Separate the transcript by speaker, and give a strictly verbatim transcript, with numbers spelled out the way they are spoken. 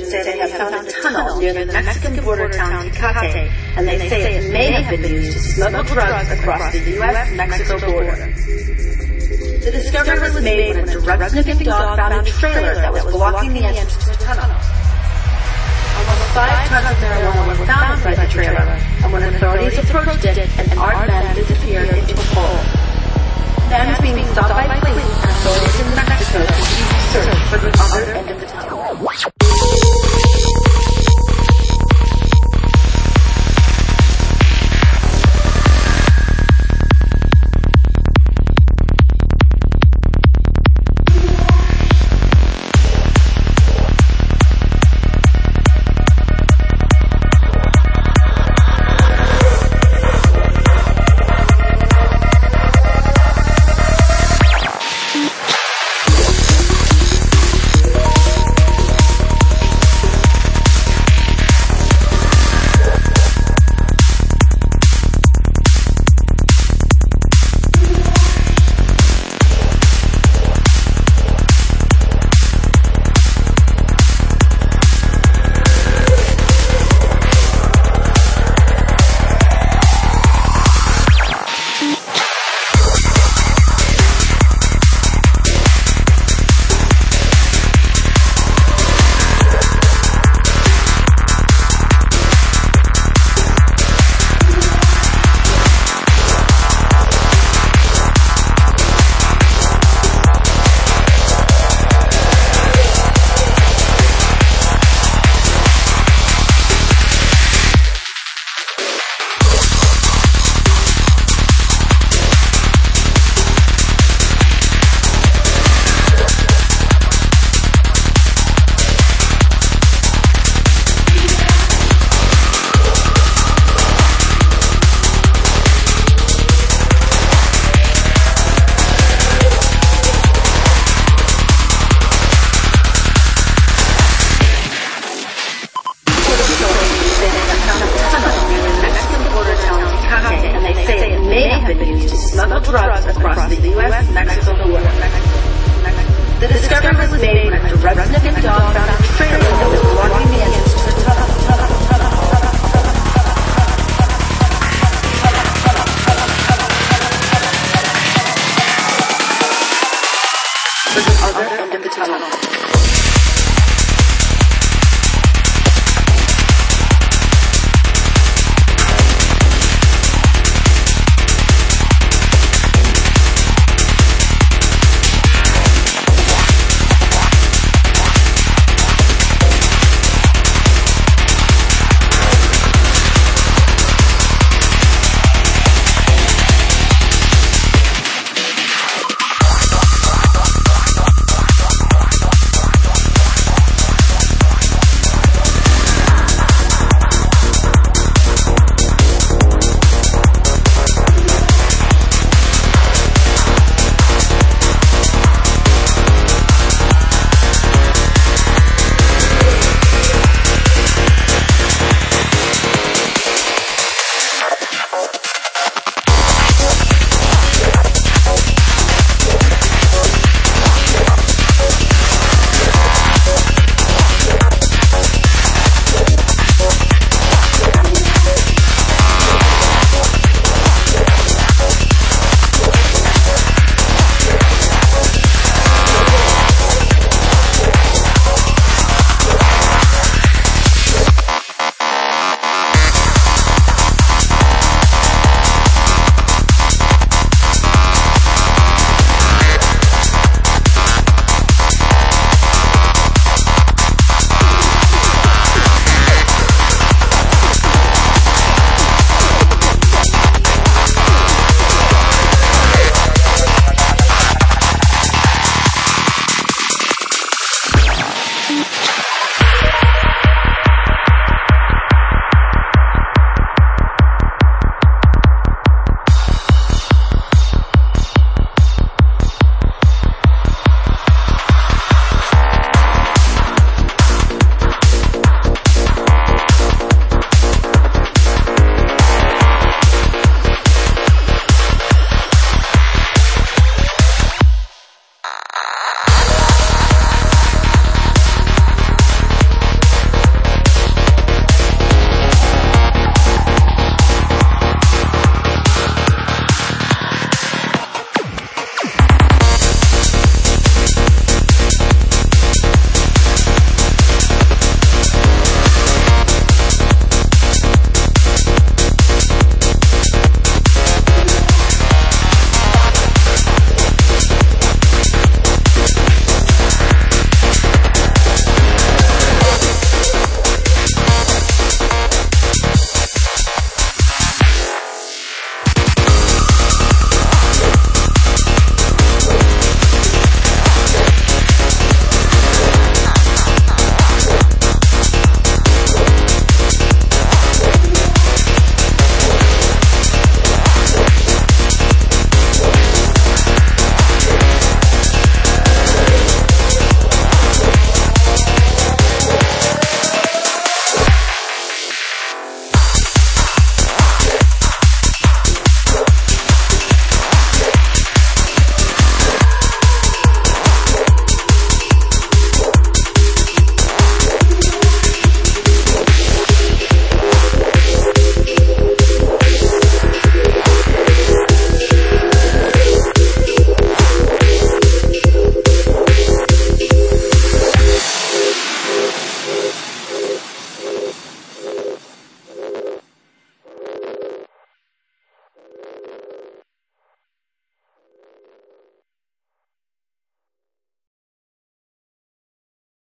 Speaker 1: say they have found a tunnel near the Mexican border town Tecate, and they say it may have been used to smuggle drugs across the U S Mexico border. The discovery was made when a drug-sniffing dog found a trailer that was blocking the entrance to the tunnel. Almost five tons of marijuana were found inside the trailer, and when authorities approached it, an armed man disappeared into a hole. The man is being sought by police, and authorities in Mexico continue to search for the other end of the tunnel. Drugs across the U S Mexico border. The discovery was made when a drug-sniffing dog found a trailer that was blocking the entrance to the tunnel. The other end of the tunnel.